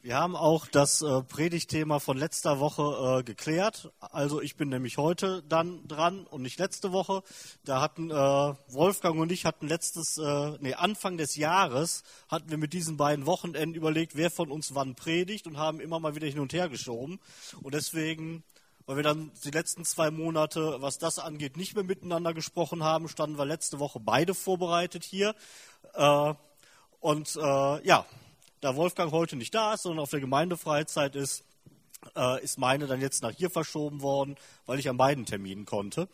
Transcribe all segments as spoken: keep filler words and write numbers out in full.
Wir haben auch das äh, Predigtthema von letzter Woche äh, geklärt. Also ich bin nämlich heute dann dran und nicht letzte Woche. Da hatten äh, Wolfgang und ich hatten letztes, äh, nee, Anfang des Jahres hatten wir mit diesen beiden Wochenenden überlegt, wer von uns wann predigt und haben immer mal wieder hin und her geschoben. Und deswegen, weil wir dann die letzten zwei Monate, was das angeht, nicht mehr miteinander gesprochen haben, standen wir letzte Woche beide vorbereitet hier. Äh, und äh, ja, da Wolfgang heute nicht da ist, sondern auf der Gemeindefreizeit ist, äh, ist meine dann jetzt nach hier verschoben worden, weil ich an beiden Terminen konnte.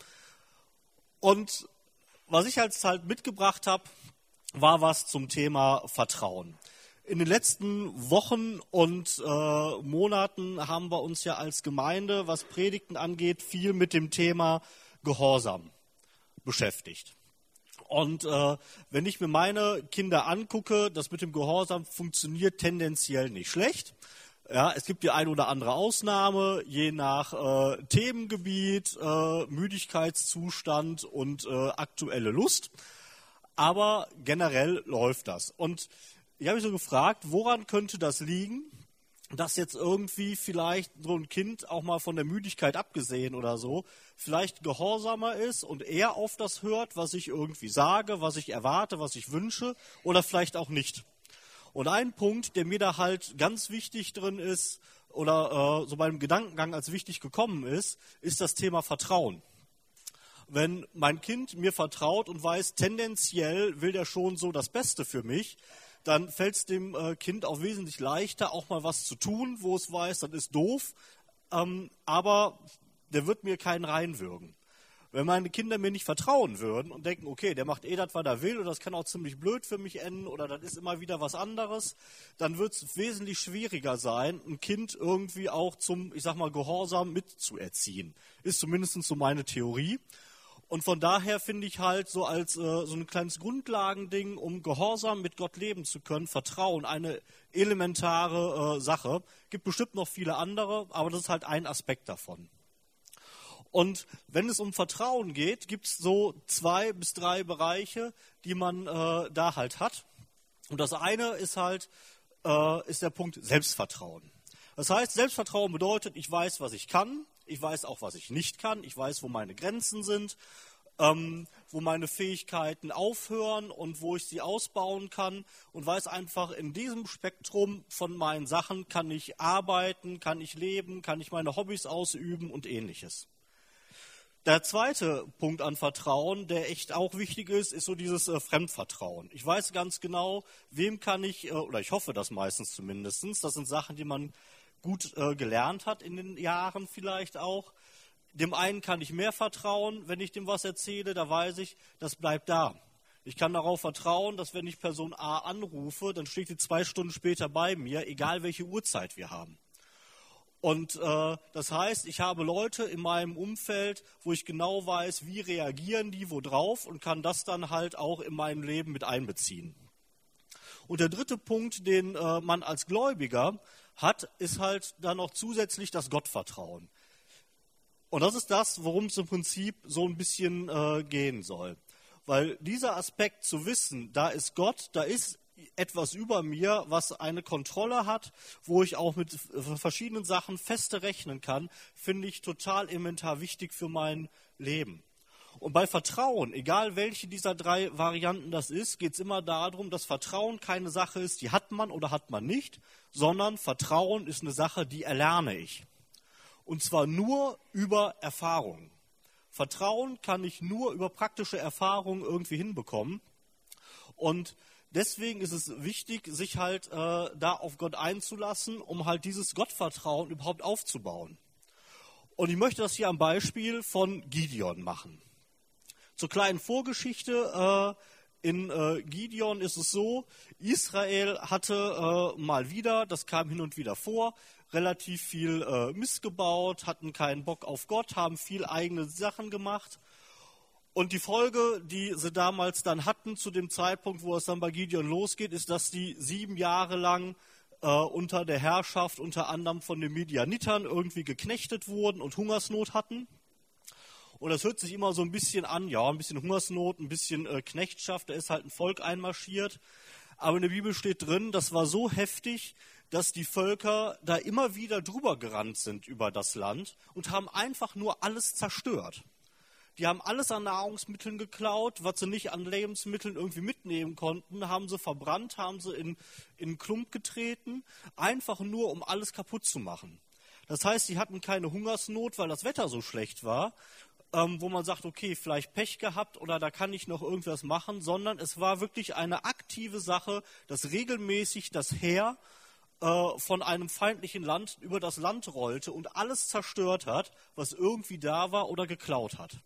Und was ich als halt mitgebracht habe, war was zum Thema Vertrauen. In den letzten Wochen und äh, Monaten haben wir uns ja als Gemeinde, was Predigten angeht, viel mit dem Thema Gehorsam beschäftigt. Und äh, wenn ich mir meine Kinder angucke, das mit dem Gehorsam funktioniert tendenziell nicht schlecht. Ja, es gibt die eine oder andere Ausnahme, je nach äh, Themengebiet, äh, Müdigkeitszustand und äh, aktuelle Lust. Aber generell läuft das. Und ich habe mich so gefragt, woran könnte das liegen, dass jetzt irgendwie vielleicht so ein Kind auch mal von der Müdigkeit abgesehen oder so, vielleicht gehorsamer ist und eher auf das hört, was ich irgendwie sage, was ich erwarte, was ich wünsche oder vielleicht auch nicht. Und ein Punkt, der mir da halt ganz wichtig drin ist oder äh, so beim Gedankengang als wichtig gekommen ist, ist das Thema Vertrauen. Wenn mein Kind mir vertraut und weiß, tendenziell will der schon so das Beste für mich, dann fällt es dem äh, Kind auch wesentlich leichter, auch mal was zu tun, wo es weiß, das ist doof, ähm, aber der wird mir keinen reinwürgen. Wenn meine Kinder mir nicht vertrauen würden und denken, okay, der macht eh das, was er will, oder das kann auch ziemlich blöd für mich enden, oder das ist immer wieder was anderes, dann wird es wesentlich schwieriger sein, ein Kind irgendwie auch zum, ich sag mal, Gehorsam mitzuerziehen. Ist zumindest so meine Theorie. Und von daher finde ich halt so als äh, so ein kleines Grundlagending, um gehorsam mit Gott leben zu können, Vertrauen, eine elementare äh, Sache. Gibt bestimmt noch viele andere, aber das ist halt ein Aspekt davon. Und wenn es um Vertrauen geht, gibt es so zwei bis drei Bereiche, die man äh, da halt hat. Und das eine ist halt äh, ist der Punkt Selbstvertrauen. Das heißt, Selbstvertrauen bedeutet, ich weiß, was ich kann. Ich weiß auch, was ich nicht kann. Ich weiß, wo meine Grenzen sind, ähm, wo meine Fähigkeiten aufhören und wo ich sie ausbauen kann. Und weiß einfach, in diesem Spektrum von meinen Sachen kann ich arbeiten, kann ich leben, kann ich meine Hobbys ausüben und Ähnliches. Der zweite Punkt an Vertrauen, der echt auch wichtig ist, ist so dieses äh, Fremdvertrauen. Ich weiß ganz genau, wem kann ich, äh, oder ich hoffe das meistens zumindest, das sind Sachen, die man gut äh, gelernt hat in den Jahren vielleicht auch. Dem einen kann ich mehr vertrauen, wenn ich dem was erzähle, da weiß ich, das bleibt da. Ich kann darauf vertrauen, dass wenn ich Person A anrufe, dann steht die zwei Stunden später bei mir, egal welche Uhrzeit wir haben. Und äh, das heißt, ich habe Leute in meinem Umfeld, wo ich genau weiß, wie reagieren die, wo drauf und kann das dann halt auch in mein Leben mit einbeziehen. Und der dritte Punkt, den äh, man als Gläubiger hat, ist halt dann noch zusätzlich das Gottvertrauen. Und das ist das, worum es im Prinzip so ein bisschen äh, gehen soll. Weil dieser Aspekt zu wissen, da ist Gott, da ist etwas über mir, was eine Kontrolle hat, wo ich auch mit verschiedenen Sachen feste rechnen kann, finde ich total elementar wichtig für mein Leben. Und bei Vertrauen, egal welche dieser drei Varianten das ist, geht es immer darum, dass Vertrauen keine Sache ist, die hat man oder hat man nicht, sondern Vertrauen ist eine Sache, die erlerne ich. Und zwar nur über Erfahrung. Vertrauen kann ich nur über praktische Erfahrungen irgendwie hinbekommen. Und deswegen ist es wichtig, sich halt äh, da auf Gott einzulassen, um halt dieses Gottvertrauen überhaupt aufzubauen. Und ich möchte das hier am Beispiel von Gideon machen. Zur kleinen Vorgeschichte, äh, in äh, Gideon ist es so, Israel hatte äh, mal wieder, das kam hin und wieder vor, relativ viel äh, Mist gebaut, hatten keinen Bock auf Gott, haben viel eigene Sachen gemacht. Und die Folge, die sie damals dann hatten, zu dem Zeitpunkt, wo es dann bei Gideon losgeht, ist, dass die sieben Jahre lang äh, unter der Herrschaft unter anderem von den Midianitern irgendwie geknechtet wurden und Hungersnot hatten. Und das hört sich immer so ein bisschen an, ja, ein bisschen Hungersnot, ein bisschen äh, Knechtschaft, da ist halt ein Volk einmarschiert. Aber in der Bibel steht drin, das war so heftig, dass die Völker da immer wieder drüber gerannt sind über das Land und haben einfach nur alles zerstört. Die haben alles an Nahrungsmitteln geklaut, was sie nicht an Lebensmitteln irgendwie mitnehmen konnten, haben sie verbrannt, haben sie in, in einen Klump getreten, einfach nur, um alles kaputt zu machen. Das heißt, sie hatten keine Hungersnot, weil das Wetter so schlecht war, ähm, wo man sagt, okay, vielleicht Pech gehabt oder da kann ich noch irgendwas machen, sondern es war wirklich eine aktive Sache, dass regelmäßig das Heer äh, von einem feindlichen Land über das Land rollte und alles zerstört hat, was irgendwie da war oder geklaut hat.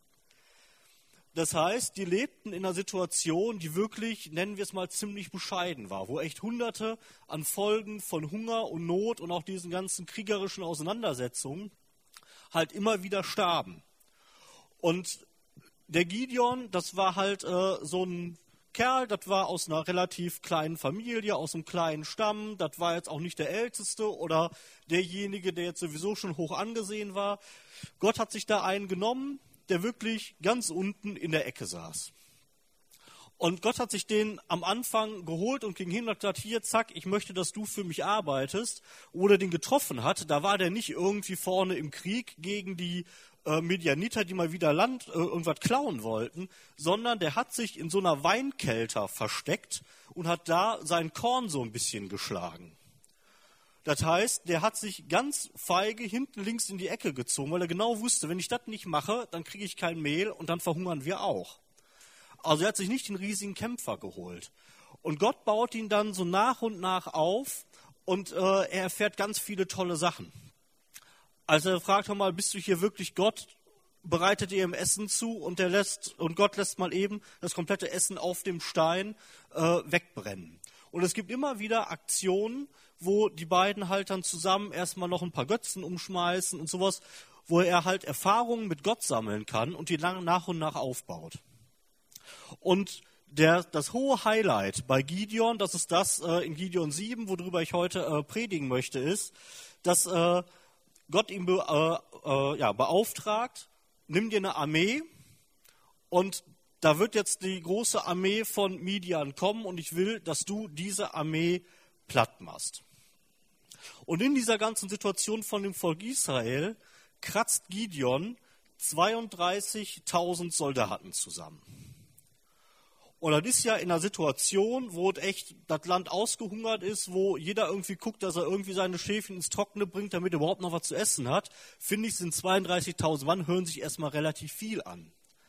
Das heißt, die lebten in einer Situation, die wirklich, nennen wir es mal, ziemlich bescheiden war, wo echt Hunderte an Folgen von Hunger und Not und auch diesen ganzen kriegerischen Auseinandersetzungen halt immer wieder starben. Und der Gideon, das war halt äh, so ein Kerl, das war aus einer relativ kleinen Familie, aus einem kleinen Stamm, das war jetzt auch nicht der Älteste oder derjenige, der jetzt sowieso schon hoch angesehen war. Gott hat sich da einen genommen, der wirklich ganz unten in der Ecke saß. Und Gott hat sich den am Anfang geholt und ging hin und hat gesagt, hier, zack, ich möchte, dass du für mich arbeitest. Oder den getroffen hat, da war der nicht irgendwie vorne im Krieg gegen die äh, Midianiter, die mal wieder Land, äh, irgendwas klauen wollten, sondern der hat sich in so einer Weinkelter versteckt und hat da sein Korn so ein bisschen geschlagen. Das heißt, der hat sich ganz feige hinten links in die Ecke gezogen, weil er genau wusste, wenn ich das nicht mache, dann kriege ich kein Mehl und dann verhungern wir auch. Also er hat sich nicht den riesigen Kämpfer geholt. Und Gott baut ihn dann so nach und nach auf und äh, er erfährt ganz viele tolle Sachen. Also er fragt mal, bist du hier wirklich Gott? Bereitet ihr ihm Essen zu und, der lässt, und Gott lässt mal eben das komplette Essen auf dem Stein äh, wegbrennen. Und es gibt immer wieder Aktionen, wo die beiden halt dann zusammen erstmal noch ein paar Götzen umschmeißen und sowas, wo er halt Erfahrungen mit Gott sammeln kann und die lang nach und nach aufbaut. Und der, das hohe Highlight bei Gideon, das ist das äh, in Gideon sieben, worüber ich heute äh, predigen möchte, ist, dass äh, Gott ihn be, äh, äh, ja, beauftragt, nimm dir eine Armee und da wird jetzt die große Armee von Midian kommen und ich will, dass du diese Armee platt machst. Und in dieser ganzen Situation von dem Volk Israel kratzt Gideon zweiunddreißigtausend Soldaten zusammen. Und das ist ja in einer Situation, wo echt das Land ausgehungert ist, wo jeder irgendwie guckt, dass er irgendwie seine Schäfchen ins Trockene bringt, damit er überhaupt noch was zu essen hat. Finde ich, sind zweiunddreißigtausend Mann, hören sich erstmal relativ viel an.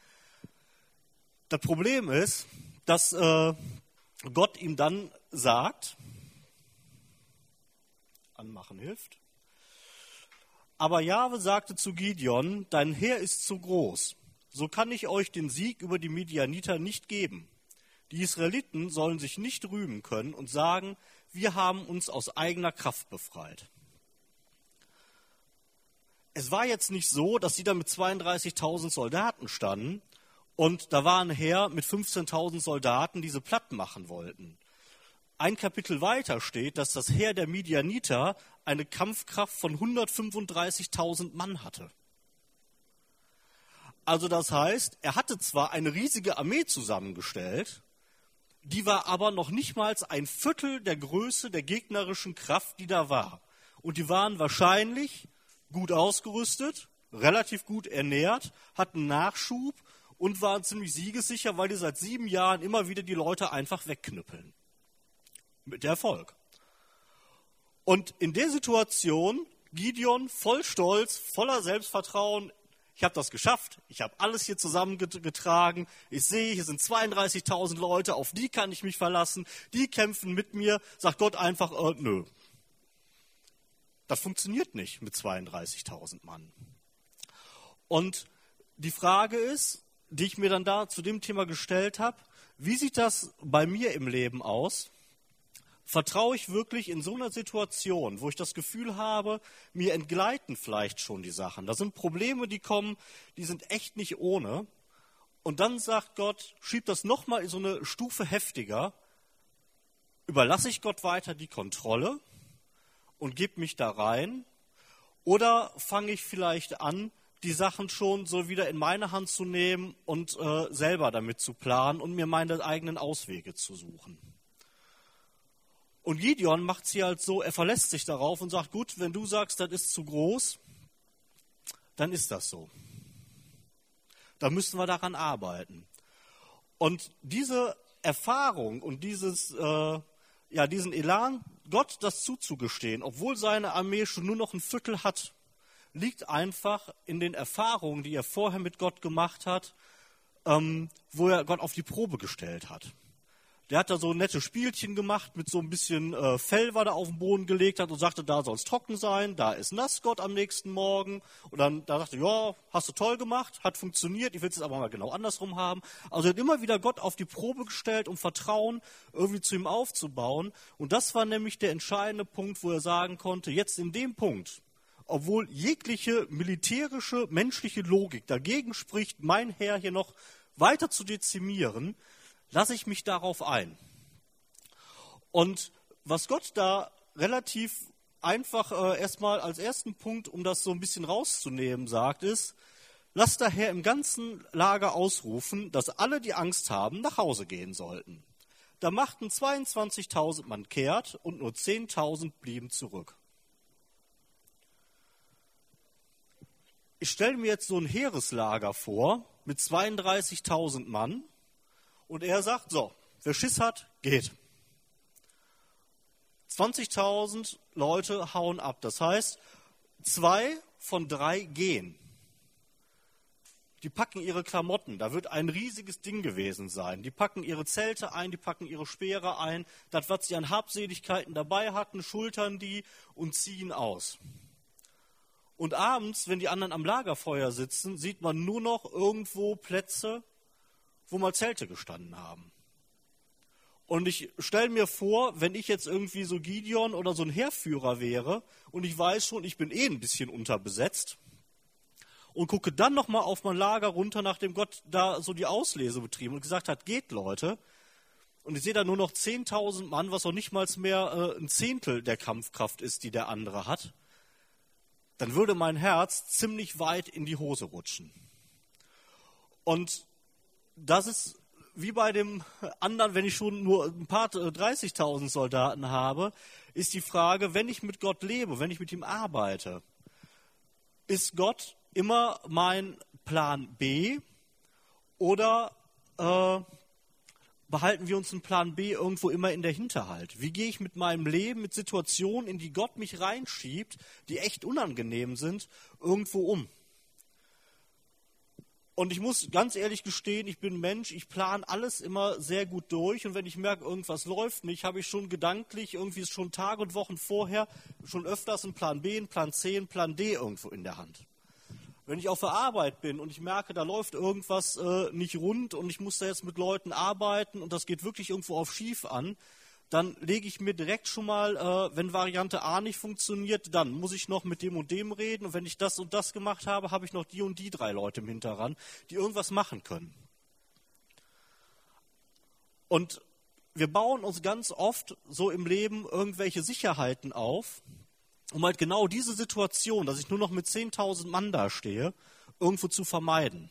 Das Problem ist, dass äh, Gott ihm dann sagt, anmachen hilft, aber Jahwe sagte zu Gideon, dein Heer ist zu groß, so kann ich euch den Sieg über die Midianiter nicht geben. Die Israeliten sollen sich nicht rühmen können und sagen, wir haben uns aus eigener Kraft befreit. Es war jetzt nicht so, dass sie da mit zweiunddreißigtausend Soldaten standen und da war ein Heer mit fünfzehntausend Soldaten, die sie platt machen wollten. Ein Kapitel weiter steht, dass das Heer der Midianiter eine Kampfkraft von hundertfünfunddreißigtausend Mann hatte. Also das heißt, er hatte zwar eine riesige Armee zusammengestellt, die war aber noch nicht mal ein Viertel der Größe der gegnerischen Kraft, die da war. Und die waren wahrscheinlich gut ausgerüstet, relativ gut ernährt, hatten Nachschub und waren ziemlich siegessicher, weil die seit sieben Jahren immer wieder die Leute einfach wegknüppeln. Mit Erfolg. Und in der Situation, Gideon voll Stolz, voller Selbstvertrauen, ich habe das geschafft, ich habe alles hier zusammengetragen, ich sehe, hier sind zweiunddreißigtausend Leute, auf die kann ich mich verlassen, die kämpfen mit mir, sagt Gott einfach, äh, nö. Das funktioniert nicht mit zweiunddreißigtausend Mann. Und die Frage ist, die ich mir dann da zu dem Thema gestellt habe, wie sieht das bei mir im Leben aus? Vertraue ich wirklich in so einer Situation, wo ich das Gefühl habe, mir entgleiten vielleicht schon die Sachen. Da sind Probleme, die kommen, die sind echt nicht ohne. Und dann sagt Gott, schieb das nochmal in so eine Stufe heftiger. Überlasse ich Gott weiter die Kontrolle und gebe mich da rein? Oder fange ich vielleicht an, die Sachen schon so wieder in meine Hand zu nehmen und äh, selber damit zu planen und mir meine eigenen Auswege zu suchen? Und Gideon macht es hier halt so, er verlässt sich darauf und sagt, gut, wenn du sagst, das ist zu groß, dann ist das so. Da müssen wir daran arbeiten. Und diese Erfahrung und dieses, äh, ja, diesen Elan, Gott das zuzugestehen, obwohl seine Armee schon nur noch ein Viertel hat, liegt einfach in den Erfahrungen, die er vorher mit Gott gemacht hat, ähm, wo er Gott auf die Probe gestellt hat. Der hat da so nette Spielchen gemacht mit so ein bisschen äh, Fell, was er auf den Boden gelegt hat und sagte, da soll es trocken sein, da ist nass Gott am nächsten Morgen. Und dann da sagte, ja, hast du toll gemacht, hat funktioniert, ich will es jetzt aber mal genau andersrum haben. Also er hat immer wieder Gott auf die Probe gestellt, um Vertrauen irgendwie zu ihm aufzubauen. Und das war nämlich der entscheidende Punkt, wo er sagen konnte, jetzt in dem Punkt, obwohl jegliche militärische, menschliche Logik dagegen spricht, mein Heer hier noch weiter zu dezimieren, lasse ich mich darauf ein. Und was Gott da relativ einfach äh, erstmal als ersten Punkt, um das so ein bisschen rauszunehmen, sagt, ist, lasst daher im ganzen Lager ausrufen, dass alle, die Angst haben, nach Hause gehen sollten. Da machten zweiundzwanzigtausend Mann kehrt und nur zehntausend blieben zurück. Ich stelle mir jetzt so ein Heereslager vor mit zweiunddreißigtausend Mann. Und er sagt, so, wer Schiss hat, geht. zwanzigtausend Leute hauen ab. Das heißt, zwei von drei gehen. Die packen ihre Klamotten. Da wird ein riesiges Ding gewesen sein. Die packen ihre Zelte ein, die packen ihre Speere ein. Das, was sie an Habseligkeiten dabei hatten, schultern die und ziehen aus. Und abends, wenn die anderen am Lagerfeuer sitzen, sieht man nur noch irgendwo Plätze, wo mal Zelte gestanden haben. Und ich stelle mir vor, wenn ich jetzt irgendwie so Gideon oder so ein Heerführer wäre und ich weiß schon, ich bin eh ein bisschen unterbesetzt und gucke dann nochmal auf mein Lager runter, nachdem Gott da so die Auslese betrieben und gesagt hat, geht Leute, und ich sehe da nur noch zehntausend Mann, was noch nicht mal mehr äh, ein Zehntel der Kampfkraft ist, die der andere hat, dann würde mein Herz ziemlich weit in die Hose rutschen. Und das ist wie bei dem anderen, wenn ich schon nur ein paar dreißigtausend Soldaten habe, ist die Frage, wenn ich mit Gott lebe, wenn ich mit ihm arbeite, ist Gott immer mein Plan B oder äh, behalten wir uns einen Plan B irgendwo immer in der Hinterhalt? Wie gehe ich mit meinem Leben, mit Situationen, in die Gott mich reinschiebt, die echt unangenehm sind, irgendwo um? Und ich muss ganz ehrlich gestehen, ich bin Mensch, ich plane alles immer sehr gut durch. Und wenn ich merke, irgendwas läuft nicht, habe ich schon gedanklich, irgendwie ist schon Tage und Wochen vorher, schon öfters einen Plan B, einen Plan C, einen Plan D irgendwo in der Hand. Wenn ich auf der Arbeit bin und ich merke, da läuft irgendwas äh, nicht rund und ich muss da jetzt mit Leuten arbeiten und das geht wirklich irgendwo auf schief an, dann lege ich mir direkt schon mal, äh, wenn Variante A nicht funktioniert, dann muss ich noch mit dem und dem reden. Und wenn ich das und das gemacht habe, habe ich noch die und die drei Leute im Hinterrand, die irgendwas machen können. Und wir bauen uns ganz oft so im Leben irgendwelche Sicherheiten auf, um halt genau diese Situation, dass ich nur noch mit zehntausend Mann da stehe, irgendwo zu vermeiden.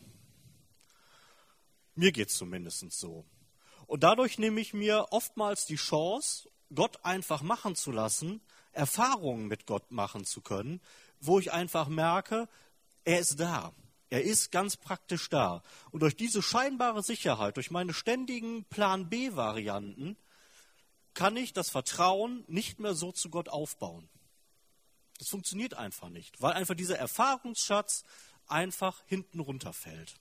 Mir geht es zumindest so. Und dadurch nehme ich mir oftmals die Chance, Gott einfach machen zu lassen, Erfahrungen mit Gott machen zu können, wo ich einfach merke, er ist da. Er ist ganz praktisch da. Und durch diese scheinbare Sicherheit, durch meine ständigen Plan B-Varianten, kann ich das Vertrauen nicht mehr so zu Gott aufbauen. Das funktioniert einfach nicht, weil einfach dieser Erfahrungsschatz einfach hinten runterfällt.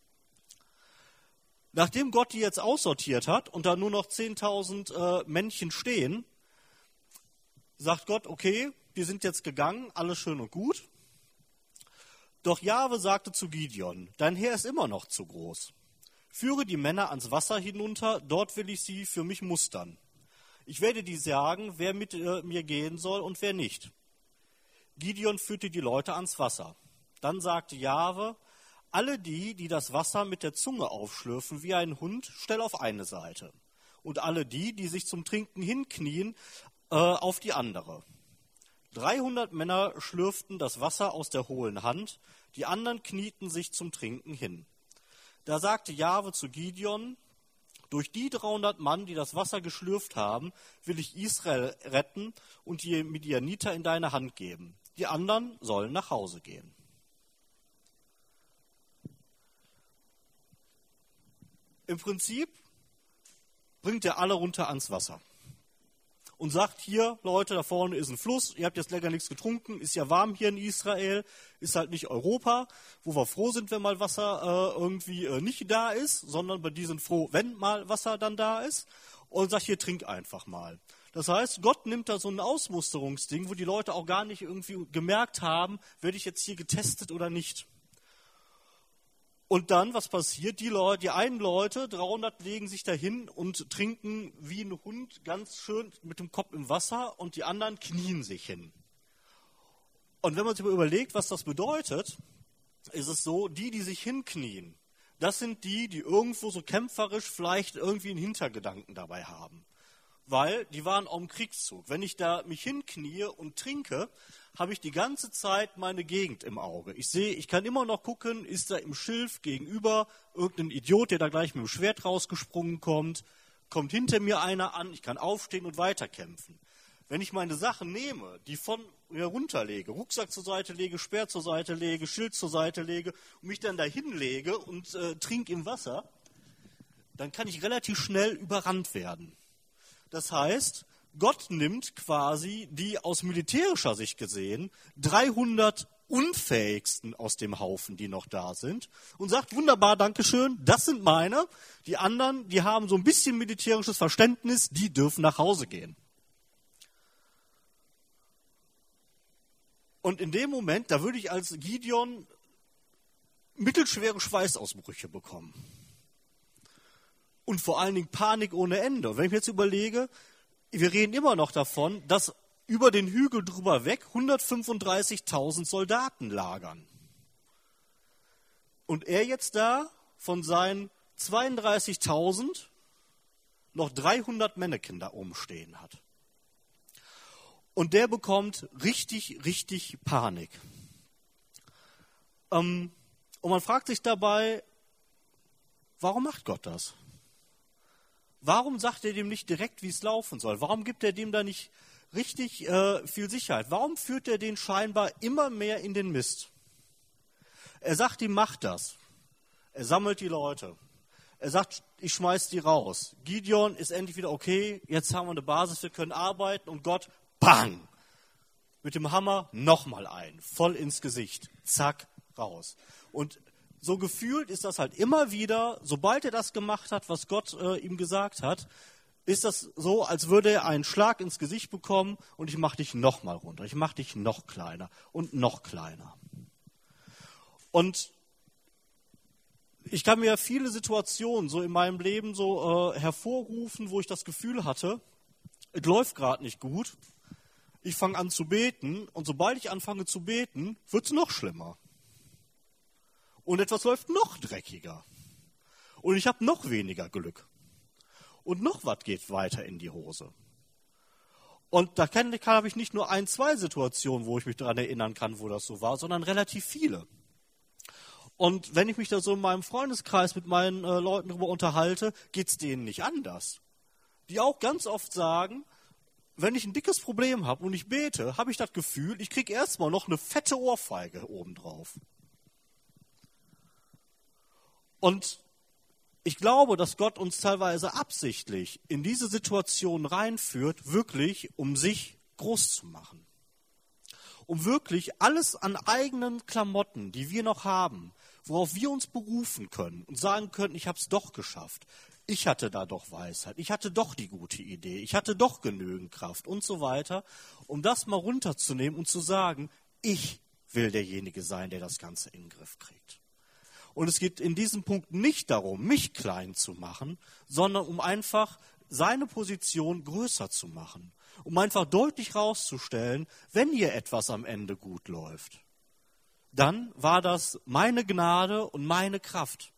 Nachdem Gott die jetzt aussortiert hat und da nur noch zehntausend äh, Männchen stehen, sagt Gott, okay, die sind jetzt gegangen, alles schön und gut. Doch Jahwe sagte zu Gideon, dein Heer ist immer noch zu groß. Führe die Männer ans Wasser hinunter, dort will ich sie für mich mustern. Ich werde dir sagen, wer mit äh, mir gehen soll und wer nicht. Gideon führte die Leute ans Wasser. Dann sagte Jahwe, alle die, die das Wasser mit der Zunge aufschlürfen wie ein Hund, stell auf eine Seite. Und alle die, die sich zum Trinken hinknien, äh, auf die andere. dreihundert Männer schlürften das Wasser aus der hohlen Hand, die anderen knieten sich zum Trinken hin. Da sagte Jahwe zu Gideon, Durch die dreihundert Mann, die das Wasser geschlürft haben, will ich Israel retten und die Midianiter in deine Hand geben. Die anderen sollen nach Hause gehen. Im Prinzip bringt er alle runter ans Wasser und sagt, hier, Leute, da vorne ist ein Fluss, ihr habt jetzt länger nichts getrunken, ist ja warm hier in Israel, ist halt nicht Europa, wo wir froh sind, wenn mal Wasser äh, irgendwie äh, nicht da ist, sondern bei die sind froh, wenn mal Wasser dann da ist, und sagt, hier, trink einfach mal. Das heißt, Gott nimmt da so ein Ausmusterungsding, wo die Leute auch gar nicht irgendwie gemerkt haben, werde ich jetzt hier getestet oder nicht. Und dann, was passiert? Die Leute, die einen Leute, dreihundert, legen sich dahin und trinken wie ein Hund ganz schön mit dem Kopf im Wasser und die anderen knien sich hin. Und wenn man sich mal überlegt, was das bedeutet, ist es so, die, die sich hinknien, das sind die, die irgendwo so kämpferisch vielleicht irgendwie einen Hintergedanken dabei haben. Weil die waren auf dem Kriegszug. Wenn ich da mich hinknie und trinke, habe ich die ganze Zeit meine Gegend im Auge. Ich sehe, ich kann immer noch gucken, ist da im Schilf gegenüber irgendein Idiot, der da gleich mit dem Schwert rausgesprungen kommt, kommt hinter mir einer an, ich kann aufstehen und weiterkämpfen. Wenn ich meine Sachen nehme, die von mir runterlege, Rucksack zur Seite lege, Speer zur Seite lege, Schild zur Seite lege und mich dann da hinlege und äh, trinke im Wasser, dann kann ich relativ schnell überrannt werden. Das heißt, Gott nimmt quasi die aus militärischer Sicht gesehen dreihundert Unfähigsten aus dem Haufen, die noch da sind, und sagt, wunderbar, Dankeschön, das sind meine. Die anderen, die haben so ein bisschen militärisches Verständnis, die dürfen nach Hause gehen. Und in dem Moment, da würde ich als Gideon mittelschwere Schweißausbrüche bekommen. Und vor allen Dingen Panik ohne Ende. Wenn ich mir jetzt überlege, wir reden immer noch davon, dass über den Hügel drüber weg hundertfünfunddreißigtausend Soldaten lagern. Und er jetzt da von seinen zweiunddreißigtausend noch dreihundert Männekinder umstehen hat. Und der bekommt richtig, richtig Panik. Ähm, und man fragt sich dabei, warum macht Gott das? Warum sagt er dem nicht direkt, wie es laufen soll? Warum gibt er dem da nicht richtig äh, viel Sicherheit? Warum führt er den scheinbar immer mehr in den Mist? Er sagt ihm, mach das. Er sammelt die Leute. Er sagt, ich schmeiß die raus. Gideon ist endlich wieder okay, jetzt haben wir eine Basis, wir können arbeiten, und Gott, bang! Mit dem Hammer nochmal ein, voll ins Gesicht, zack, raus. Und so gefühlt ist das halt immer wieder, sobald er das gemacht hat, was Gott äh, ihm gesagt hat, ist das so, als würde er einen Schlag ins Gesicht bekommen und ich mache dich nochmal runter, ich mache dich noch kleiner und noch kleiner. Und ich kann mir viele Situationen so in meinem Leben so äh, hervorrufen, wo ich das Gefühl hatte, es läuft gerade nicht gut. Ich fange an zu beten und sobald ich anfange zu beten, wird es noch schlimmer. Und etwas läuft noch dreckiger. Und ich habe noch weniger Glück. Und noch was geht weiter in die Hose. Und da habe ich nicht nur ein, zwei Situationen, wo ich mich daran erinnern kann, wo das so war, sondern relativ viele. Und wenn ich mich da so in meinem Freundeskreis mit meinen äh, Leuten darüber unterhalte, geht es denen nicht anders. Die auch ganz oft sagen, wenn ich ein dickes Problem habe und ich bete, habe ich das Gefühl, ich kriege erstmal noch eine fette Ohrfeige obendrauf. Und ich glaube, dass Gott uns teilweise absichtlich in diese Situation reinführt, wirklich um sich groß zu machen. Um wirklich alles an eigenen Klamotten, die wir noch haben, worauf wir uns berufen können und sagen können, ich habe es doch geschafft. Ich hatte da doch Weisheit, ich hatte doch die gute Idee, ich hatte doch genügend Kraft und so weiter, um das mal runterzunehmen und zu sagen, ich will derjenige sein, der das Ganze in den Griff kriegt. Und es geht in diesem Punkt nicht darum, mich klein zu machen, sondern um einfach seine Position größer zu machen. Um einfach deutlich herauszustellen, wenn hier etwas am Ende gut läuft, dann war das meine Gnade und meine Kraft.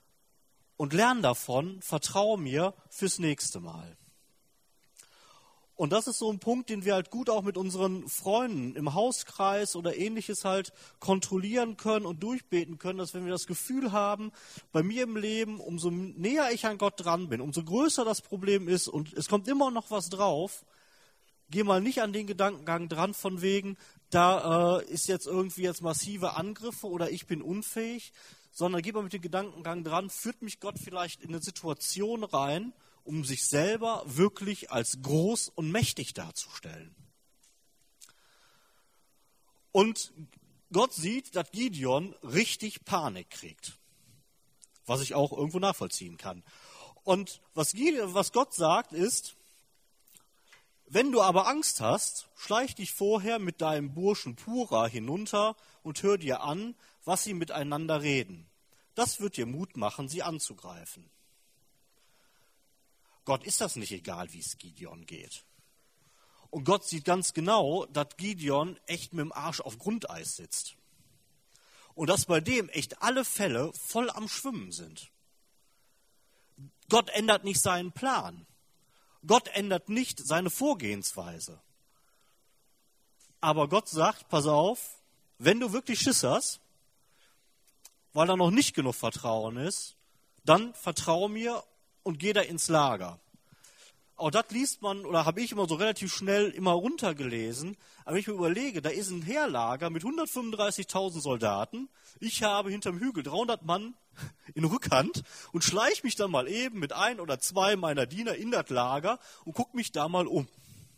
Und lern davon, vertraue mir fürs nächste Mal. Und das ist so ein Punkt, den wir halt gut auch mit unseren Freunden im Hauskreis oder ähnliches halt kontrollieren können und durchbeten können, dass wenn wir das Gefühl haben, bei mir im Leben, umso näher ich an Gott dran bin, umso größer das Problem ist und es kommt immer noch was drauf, geh mal nicht an den Gedankengang dran von wegen, da äh, ist jetzt irgendwie jetzt massive Angriffe oder ich bin unfähig, sondern geh mal mit dem Gedankengang dran, führt mich Gott vielleicht in eine Situation rein, um sich selber wirklich als groß und mächtig darzustellen. Und Gott sieht, dass Gideon richtig Panik kriegt, was ich auch irgendwo nachvollziehen kann. Und was, Gideon, was Gott sagt ist, wenn du aber Angst hast, schleich dich vorher mit deinem Burschen Pura hinunter und hör dir an, was sie miteinander reden. Das wird dir Mut machen, sie anzugreifen. Gott ist das nicht egal, wie es Gideon geht. Und Gott sieht ganz genau, dass Gideon echt mit dem Arsch auf Grundeis sitzt. Und dass bei dem echt alle Fälle voll am Schwimmen sind. Gott ändert nicht seinen Plan. Gott ändert nicht seine Vorgehensweise. Aber Gott sagt, pass auf, wenn du wirklich Schiss hast, weil da noch nicht genug Vertrauen ist, dann vertrau mir und geh da ins Lager. Auch das liest man, oder habe ich immer so relativ schnell immer runtergelesen. Aber wenn ich mir überlege, da ist ein Heerlager mit hundertfünfunddreißigtausend Soldaten. Ich habe hinterm Hügel dreihundert Mann in Rückhand und schleiche mich dann mal eben mit ein oder zwei meiner Diener in das Lager und gucke mich da mal um.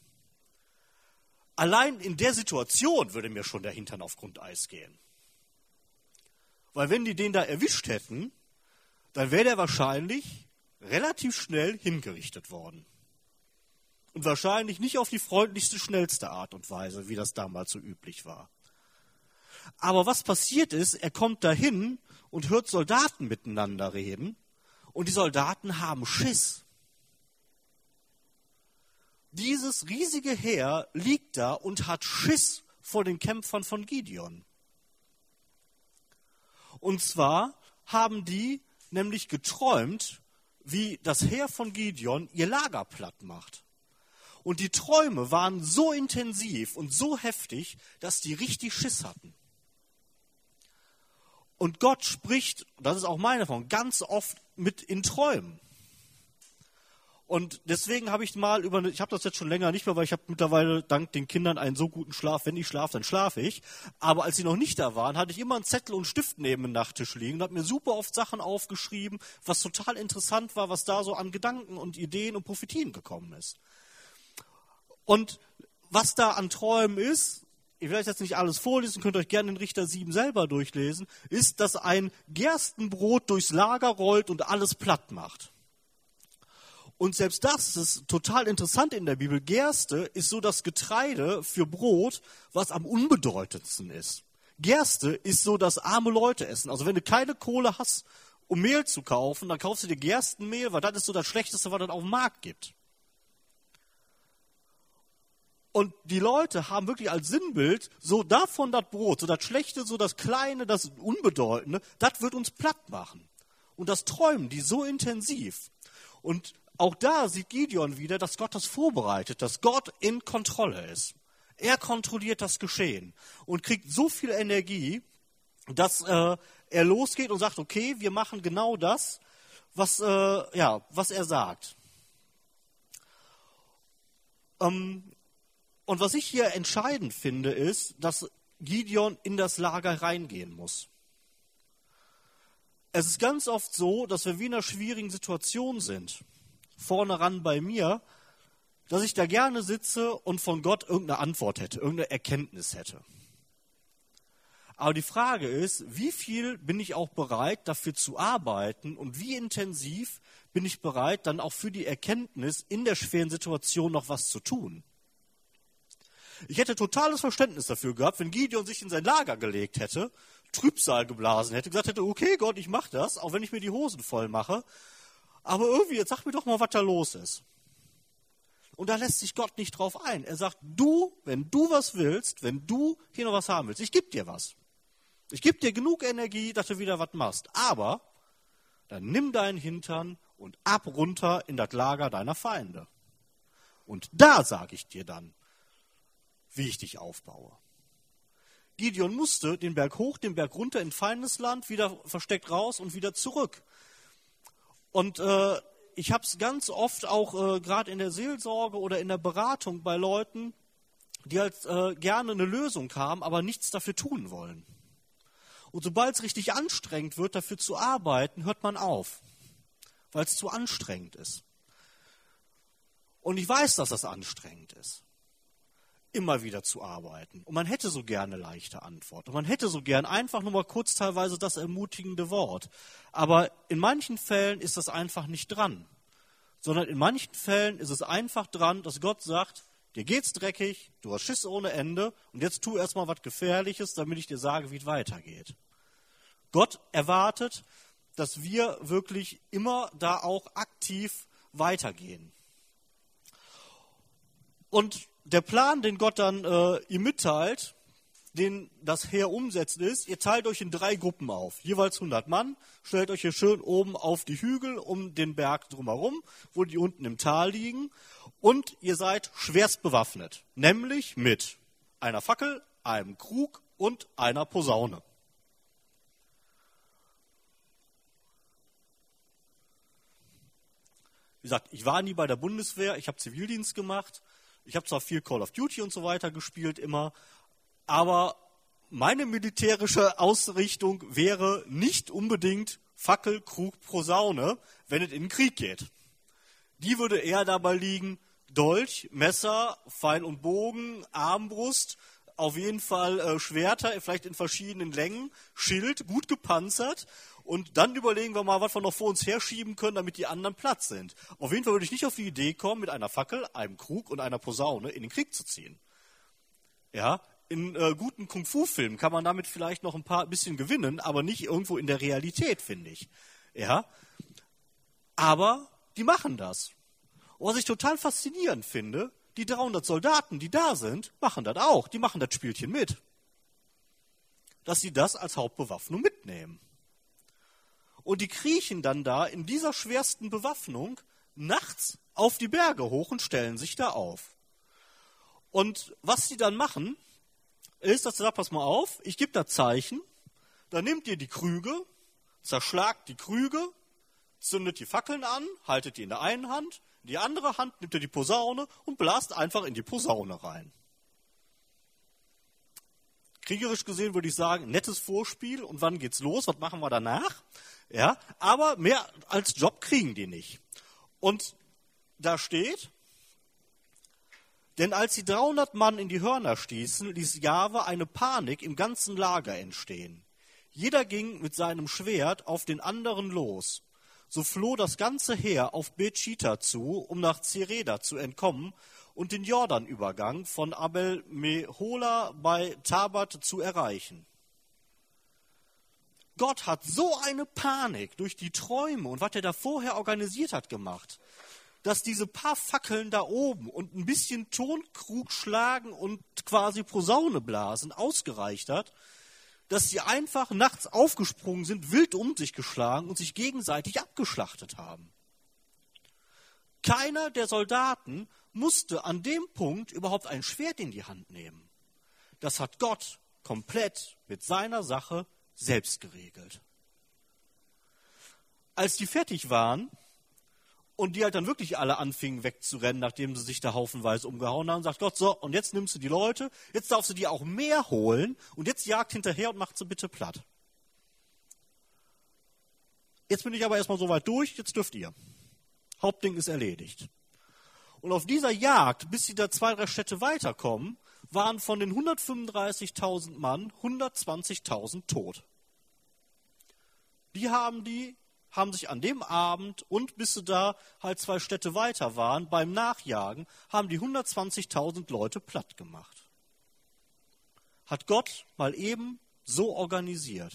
Allein in der Situation würde mir schon der Hintern auf Grundeis gehen. Weil wenn die den da erwischt hätten, dann wäre der wahrscheinlich relativ schnell hingerichtet worden. Und wahrscheinlich nicht auf die freundlichste, schnellste Art und Weise, wie das damals so üblich war. Aber was passiert ist, er kommt dahin und hört Soldaten miteinander reden und die Soldaten haben Schiss. Dieses riesige Heer liegt da und hat Schiss vor den Kämpfern von Gideon. Und zwar haben die nämlich geträumt, wie das Heer von Gideon ihr Lager platt macht. Und die Träume waren so intensiv und so heftig, dass die richtig Schiss hatten. Und Gott spricht, das ist auch meine Erfahrung, ganz oft mit in Träumen. Und deswegen habe ich mal über, ich habe das jetzt schon länger nicht mehr, weil ich habe mittlerweile dank den Kindern einen so guten Schlaf, wenn ich schlafe, dann schlafe ich. Aber als sie noch nicht da waren, hatte ich immer einen Zettel und einen Stift neben dem Nachttisch liegen und habe mir super oft Sachen aufgeschrieben, was total interessant war, was da so an Gedanken und Ideen und Prophetien gekommen ist. Und was da an Träumen ist, ich werde jetzt nicht alles vorlesen, könnt euch gerne den Richter sieben selber durchlesen, ist, dass ein Gerstenbrot durchs Lager rollt und alles platt macht. Und selbst das ist total interessant in der Bibel. Gerste ist so das Getreide für Brot, was am unbedeutendsten ist. Gerste ist so das arme Leute essen. Also wenn du keine Kohle hast, um Mehl zu kaufen, dann kaufst du dir Gerstenmehl, weil das ist so das Schlechteste, was es auf dem Markt gibt. Und die Leute haben wirklich als Sinnbild so davon das Brot, so das Schlechte, so das Kleine, das Unbedeutende, das wird uns platt machen. Und das träumen die so intensiv. Und auch da sieht Gideon wieder, dass Gott das vorbereitet, dass Gott in Kontrolle ist. Er kontrolliert das Geschehen und kriegt so viel Energie, dass äh, er losgeht und sagt, okay, wir machen genau das, was, äh, ja, was er sagt. Ähm, und was ich hier entscheidend finde, ist, dass Gideon in das Lager reingehen muss. Es ist ganz oft so, dass wir wie in einer schwierigen Situation sind, vorne ran bei mir, dass ich da gerne sitze und von Gott irgendeine Antwort hätte, irgendeine Erkenntnis hätte. Aber die Frage ist, wie viel bin ich auch bereit, dafür zu arbeiten und wie intensiv bin ich bereit, dann auch für die Erkenntnis in der schweren Situation noch was zu tun. Ich hätte totales Verständnis dafür gehabt, wenn Gideon sich in sein Lager gelegt hätte, Trübsal geblasen hätte, gesagt hätte, okay Gott, ich mache das, auch wenn ich mir die Hosen voll mache, aber irgendwie, jetzt sag mir doch mal, was da los ist. Und da lässt sich Gott nicht drauf ein. Er sagt, du, wenn du was willst, wenn du hier noch was haben willst, ich gebe dir was. Ich gebe dir genug Energie, dass du wieder was machst. Aber dann nimm deinen Hintern und ab runter in das Lager deiner Feinde. Und da sage ich dir dann, wie ich dich aufbaue. Gideon musste den Berg hoch, den Berg runter in Feindesland, wieder versteckt raus und wieder zurück. Und äh, ich habe es ganz oft auch äh, gerade in der Seelsorge oder in der Beratung bei Leuten, die halt äh, gerne eine Lösung haben, aber nichts dafür tun wollen. Und sobald es richtig anstrengend wird, dafür zu arbeiten, hört man auf, weil es zu anstrengend ist. Und ich weiß, dass das anstrengend ist, immer wieder zu arbeiten. Und man hätte so gerne leichte Antwort. Und man hätte so gern einfach nur mal kurz teilweise das ermutigende Wort. Aber in manchen Fällen ist das einfach nicht dran. Sondern in manchen Fällen ist es einfach dran, dass Gott sagt, dir geht's dreckig, du hast Schiss ohne Ende und jetzt tu erstmal was Gefährliches, damit ich dir sage, wie es weitergeht. Gott erwartet, dass wir wirklich immer da auch aktiv weitergehen. Und der Plan, den Gott dann äh, ihm mitteilt, den das Heer umsetzt, ist, ihr teilt euch in drei Gruppen auf, jeweils hundert Mann, stellt euch hier schön oben auf die Hügel um den Berg drumherum, wo die unten im Tal liegen, und ihr seid schwerst bewaffnet, nämlich mit einer Fackel, einem Krug und einer Posaune. Wie gesagt, ich war nie bei der Bundeswehr, ich habe Zivildienst gemacht, ich habe zwar viel Call of Duty und so weiter gespielt immer, aber meine militärische Ausrichtung wäre nicht unbedingt Fackel, Krug, Posaune, wenn es in den Krieg geht. Die würde eher dabei liegen, Dolch, Messer, Pfeil und Bogen, Armbrust, auf jeden Fall äh, Schwerter, vielleicht in verschiedenen Längen, Schild, gut gepanzert. Und dann überlegen wir mal, was wir noch vor uns herschieben können, damit die anderen Platz sind. Auf jeden Fall würde ich nicht auf die Idee kommen, mit einer Fackel, einem Krug und einer Posaune in den Krieg zu ziehen. Ja, in äh, guten Kung-Fu-Filmen kann man damit vielleicht noch ein paar bisschen gewinnen, aber nicht irgendwo in der Realität, finde ich. Ja, aber die machen das. Und was ich total faszinierend finde, die dreihundert Soldaten, die da sind, machen das auch. Die machen das Spielchen mit. Dass sie das als Hauptbewaffnung mitnehmen. Und die kriechen dann da in dieser schwersten Bewaffnung nachts auf die Berge hoch und stellen sich da auf. Und was sie dann machen, ist, dass sie sagen, pass mal auf, ich gebe da Zeichen, dann nehmt ihr die Krüge, zerschlagt die Krüge, zündet die Fackeln an, haltet die in der einen Hand, in die andere Hand nimmt ihr die Posaune und blast einfach in die Posaune rein. Kriegerisch gesehen würde ich sagen, nettes Vorspiel und wann geht's los, was machen wir danach? Ja, aber mehr als Job kriegen die nicht. Und da steht, denn als die dreihundert Mann in die Hörner stießen, ließ Jahwe eine Panik im ganzen Lager entstehen. Jeder ging mit seinem Schwert auf den anderen los. So floh das ganze Heer auf Bet-Schita zu, um nach Zereda zu entkommen und den Jordanübergang von Abel-Mehola bei Tabat zu erreichen. Gott hat so eine Panik durch die Träume und was er da vorher organisiert hat gemacht, dass diese paar Fackeln da oben und ein bisschen Tonkrug schlagen und quasi Posaune blasen ausgereicht hat, dass sie einfach nachts aufgesprungen sind, wild um sich geschlagen und sich gegenseitig abgeschlachtet haben. Keiner der Soldaten musste an dem Punkt überhaupt ein Schwert in die Hand nehmen. Das hat Gott komplett mit seiner Sache selbst geregelt. Als die fertig waren und die halt dann wirklich alle anfingen wegzurennen, nachdem sie sich da haufenweise umgehauen haben, sagt Gott, so, und jetzt nimmst du die Leute, jetzt darfst du die auch mehr holen und jetzt jagt hinterher und macht sie bitte platt. Jetzt bin ich aber erstmal soweit durch, jetzt dürft ihr. Hauptding ist erledigt. Und auf dieser Jagd, bis sie da zwei, drei Städte weiterkommen, waren von den hundertfünfunddreißigtausend Mann hundertzwanzigtausend tot. Die haben die, haben sich an dem Abend und bis sie da halt zwei Städte weiter waren, beim Nachjagen, haben die hundertzwanzigtausend Leute platt gemacht. Hat Gott mal eben so organisiert.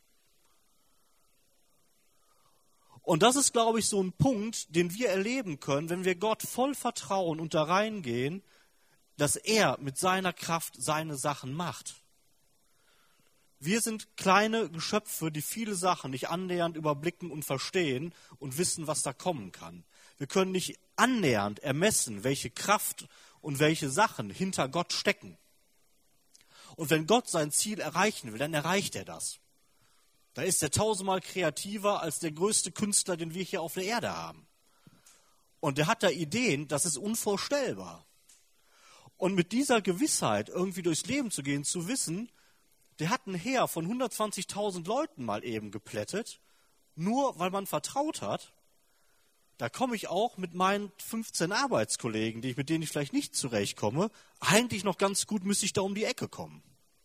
Und das ist, glaube ich, so ein Punkt, den wir erleben können, wenn wir Gott voll vertrauen und da reingehen, dass er mit seiner Kraft seine Sachen macht. Wir sind kleine Geschöpfe, die viele Sachen nicht annähernd überblicken und verstehen und wissen, was da kommen kann. Wir können nicht annähernd ermessen, welche Kraft und welche Sachen hinter Gott stecken. Und wenn Gott sein Ziel erreichen will, dann erreicht er das. Da ist er tausendmal kreativer als der größte Künstler, den wir hier auf der Erde haben. Und der hat da Ideen, das ist unvorstellbar. Und mit dieser Gewissheit irgendwie durchs Leben zu gehen, zu wissen, der hat ein Heer von hundertzwanzigtausend Leuten mal eben geplättet, nur weil man vertraut hat, da komme ich auch mit meinen fünfzehn Arbeitskollegen, die ich, mit denen ich vielleicht nicht zurechtkomme, eigentlich noch ganz gut müsste ich da um die Ecke kommen.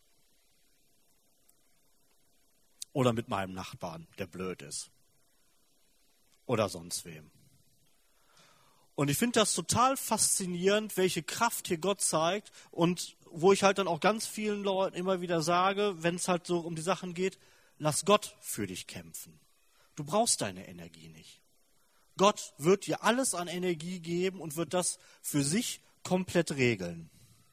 Oder mit meinem Nachbarn, der blöd ist. Oder sonst wem. Und ich finde das total faszinierend, welche Kraft hier Gott zeigt und wo ich halt dann auch ganz vielen Leuten immer wieder sage, wenn es halt so um die Sachen geht, lass Gott für dich kämpfen. Du brauchst deine Energie nicht. Gott wird dir alles an Energie geben und wird das für sich komplett regeln.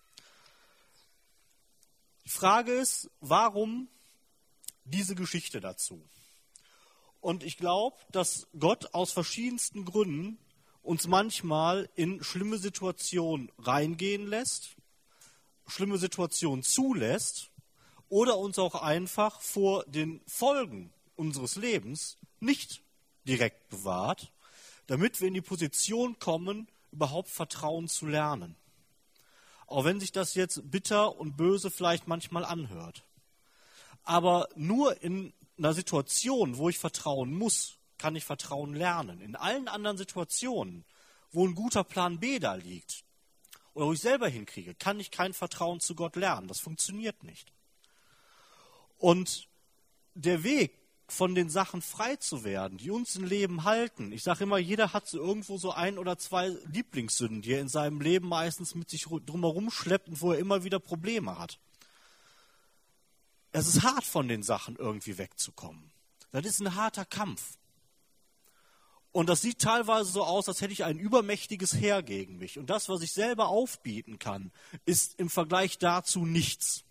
Die Frage ist, warum diese Geschichte dazu? Und ich glaube, dass Gott aus verschiedensten Gründen uns manchmal in schlimme Situationen reingehen lässt, schlimme Situationen zulässt oder uns auch einfach vor den Folgen unseres Lebens nicht direkt bewahrt, damit wir in die Position kommen, überhaupt Vertrauen zu lernen. Auch wenn sich das jetzt bitter und böse vielleicht manchmal anhört. Aber nur in einer Situation, wo ich vertrauen muss, kann ich Vertrauen lernen. In allen anderen Situationen, wo ein guter Plan B da liegt oder wo ich selber hinkriege, kann ich kein Vertrauen zu Gott lernen. Das funktioniert nicht. Und der Weg, von den Sachen frei zu werden, die uns im Leben halten. Ich sage immer, jeder hat so irgendwo so ein oder zwei Lieblingssünden, die er in seinem Leben meistens mit sich drumherum schleppt und wo er immer wieder Probleme hat. Es ist hart, von den Sachen irgendwie wegzukommen. Das ist ein harter Kampf. Und das sieht teilweise so aus, als hätte ich ein übermächtiges Heer gegen mich. Und das, was ich selber aufbieten kann, ist im Vergleich dazu nichts.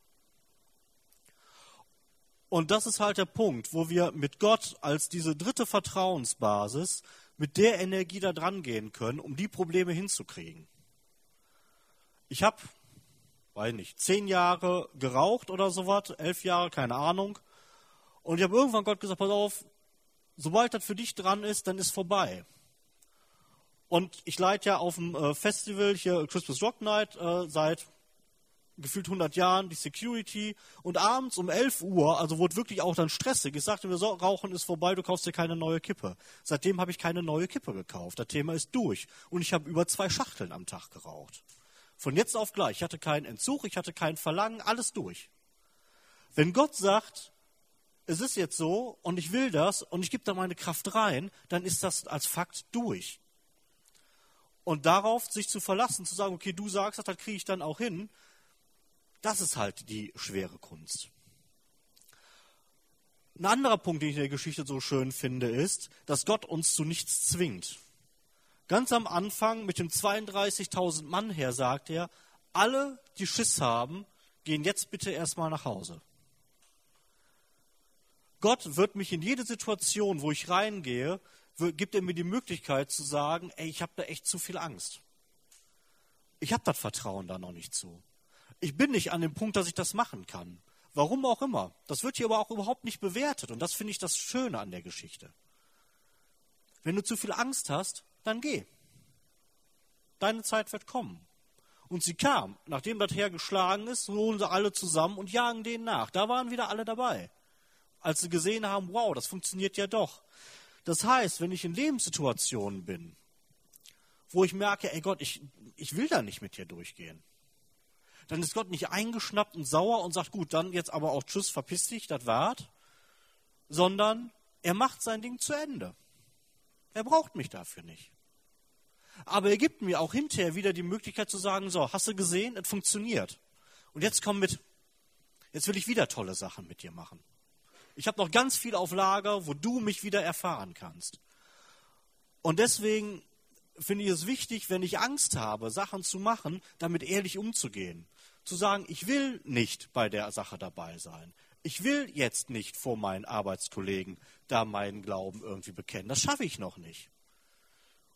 Und das ist halt der Punkt, wo wir mit Gott als diese dritte Vertrauensbasis mit der Energie da dran gehen können, um die Probleme hinzukriegen. Ich habe, weiß nicht, zehn Jahre geraucht oder sowas, elf Jahre, keine Ahnung. Und ich habe irgendwann Gott gesagt, pass auf, sobald das für dich dran ist, dann ist vorbei. Und ich leite ja auf dem äh, Festival hier Christmas Rock Night äh, seit gefühlt hundert Jahren die Security und abends um elf Uhr, also wurde wirklich auch dann stressig, ich sagte mir so, Rauchen ist vorbei, du kaufst dir keine neue Kippe. Seitdem habe ich keine neue Kippe gekauft, das Thema ist durch und ich habe über zwei Schachteln am Tag geraucht. Von jetzt auf gleich, ich hatte keinen Entzug, ich hatte kein Verlangen, alles durch. Wenn Gott sagt, es ist jetzt so und ich will das und ich gebe da meine Kraft rein, dann ist das als Fakt durch. Und darauf sich zu verlassen, zu sagen, okay, du sagst das, das kriege ich dann auch hin, das ist halt die schwere Kunst. Ein anderer Punkt, den ich in der Geschichte so schön finde, ist, dass Gott uns zu nichts zwingt. Ganz am Anfang mit dem zweiunddreißigtausend Mann her sagt er, alle, die Schiss haben, gehen jetzt bitte erstmal nach Hause. Gott wird mich in jede Situation, wo ich reingehe, gibt er mir die Möglichkeit zu sagen, ey, ich habe da echt zu viel Angst. Ich habe das Vertrauen da noch nicht zu. Ich bin nicht an dem Punkt, dass ich das machen kann. Warum auch immer. Das wird hier aber auch überhaupt nicht bewertet. Und das finde ich das Schöne an der Geschichte. Wenn du zu viel Angst hast, dann geh. Deine Zeit wird kommen. Und sie kam. Nachdem das Heer geschlagen ist, holen sie alle zusammen und jagen denen nach. Da waren wieder alle dabei. Als sie gesehen haben, wow, das funktioniert ja doch. Das heißt, wenn ich in Lebenssituationen bin, wo ich merke, ey Gott, ich, ich will da nicht mit dir durchgehen, dann ist Gott nicht eingeschnappt und sauer und sagt, gut, dann jetzt aber auch tschüss, verpiss dich, das war's, sondern er macht sein Ding zu Ende. Er braucht mich dafür nicht. Aber er gibt mir auch hinterher wieder die Möglichkeit zu sagen, so, hast du gesehen, es funktioniert. Und jetzt komm mit, jetzt will ich wieder tolle Sachen mit dir machen. Ich habe noch ganz viel auf Lager, wo du mich wieder erfahren kannst. Und deswegen finde ich es wichtig, wenn ich Angst habe, Sachen zu machen, damit ehrlich umzugehen. Zu sagen, ich will nicht bei der Sache dabei sein. Ich will jetzt nicht vor meinen Arbeitskollegen da meinen Glauben irgendwie bekennen. Das schaffe ich noch nicht.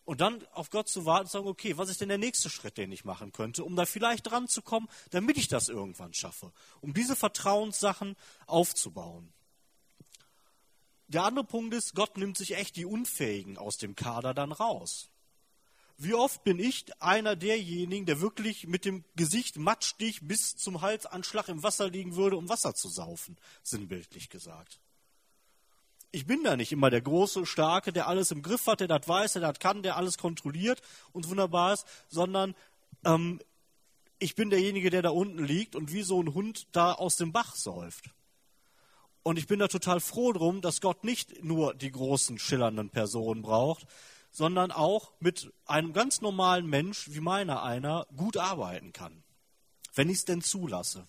Und dann auf Gott zu warten und zu sagen, okay, was ist denn der nächste Schritt, den ich machen könnte, um da vielleicht dran zu kommen, damit ich das irgendwann schaffe, um diese Vertrauenssachen aufzubauen. Der andere Punkt ist, Gott nimmt sich echt die Unfähigen aus dem Kader dann raus. Wie oft bin ich einer derjenigen, der wirklich mit dem Gesicht matschdicht bis zum Halsanschlag im Wasser liegen würde, um Wasser zu saufen, sinnbildlich gesagt. Ich bin da nicht immer der große, starke, der alles im Griff hat, der das weiß, der das kann, der alles kontrolliert und wunderbar ist, sondern ähm, ich bin derjenige, der da unten liegt und wie so ein Hund da aus dem Bach säuft. Und ich bin da total froh drum, dass Gott nicht nur die großen, schillernden Personen braucht, sondern auch mit einem ganz normalen Mensch wie meiner einer gut arbeiten kann, wenn ich es denn zulasse.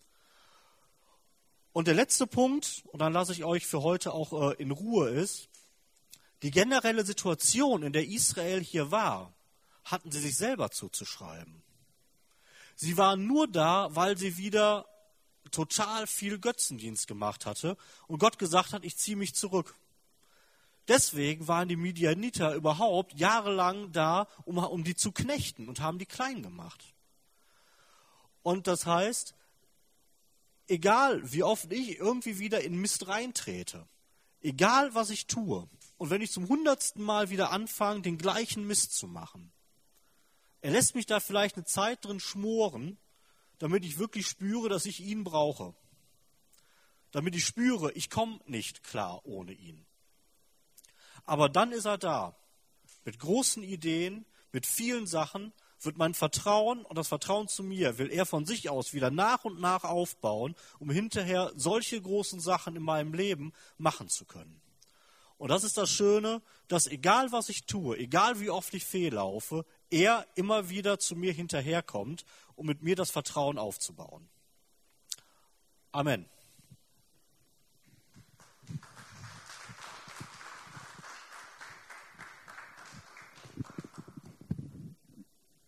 Und der letzte Punkt, und dann lasse ich euch für heute auch äh, in Ruhe, ist, die generelle Situation, in der Israel hier war, hatten sie sich selber zuzuschreiben. Sie waren nur da, weil sie wieder total viel Götzendienst gemacht hatte und Gott gesagt hat, ich ziehe mich zurück. Deswegen waren die Midianiter überhaupt jahrelang da, um, um die zu knechten und haben die klein gemacht. Und das heißt, egal wie oft ich irgendwie wieder in Mist reintrete, egal was ich tue, und wenn ich zum hundertsten Mal wieder anfange, den gleichen Mist zu machen, er lässt mich da vielleicht eine Zeit drin schmoren, damit ich wirklich spüre, dass ich ihn brauche. Damit ich spüre, ich komme nicht klar ohne ihn. Aber dann ist er da, mit großen Ideen, mit vielen Sachen, wird mein Vertrauen und das Vertrauen zu mir, will er von sich aus wieder nach und nach aufbauen, um hinterher solche großen Sachen in meinem Leben machen zu können. Und das ist das Schöne, dass egal was ich tue, egal wie oft ich fehllaufe, er immer wieder zu mir hinterherkommt, um mit mir das Vertrauen aufzubauen. Amen.